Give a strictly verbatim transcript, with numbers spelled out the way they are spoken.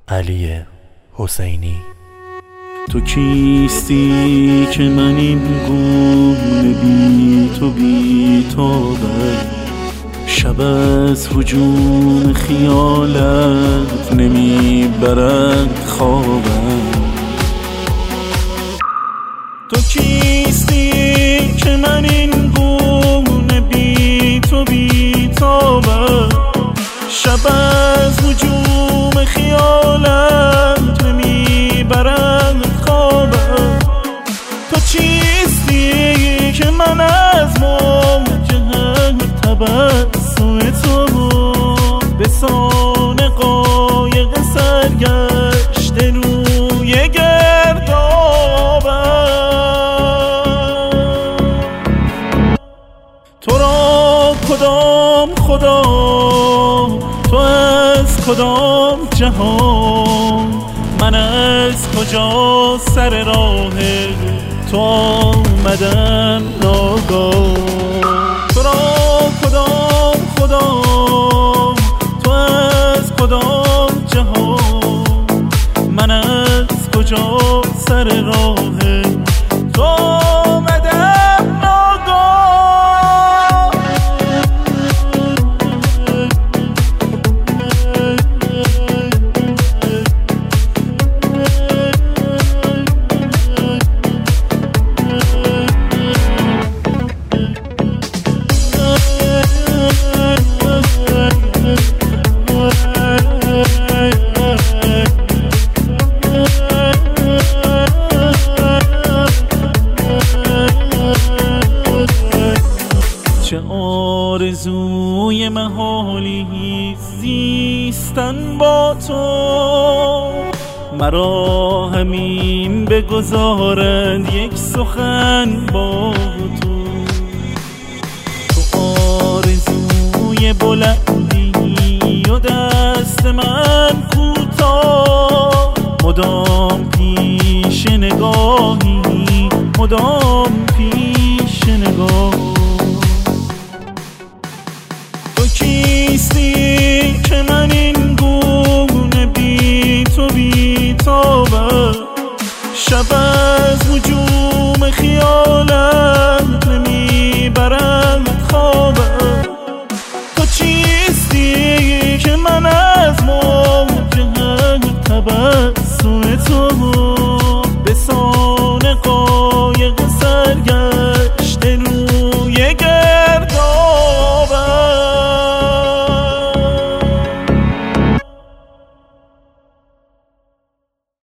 علی حسینی. تو کیستی که من این گونه بی تو بی تابم، شب از هجوم خیالت نمیبرد خوابم. تو کیستی که من این گونه بی تو بی تابم، شب از هجوم خیالت نمیبرد خوابم. تو چیستی که من از مواجهه تبسم تو به سان قایق سرگشته روی گردابم. تو را کدام خدا، تو از کدام جهان، من از کجا سر راه تو آمدم ناگاه. تو را کدام خدا، تو از کدام جهان، من از کجا سر راه تو آمدم ناگاه. چه آرزوی محالی زیستن با تو، مرا همین بگذارند یک سخن با تو. تو آرزوی بلندی و دست من کوتاه، مدام پیش نگاهی، مدام پیش نگاه.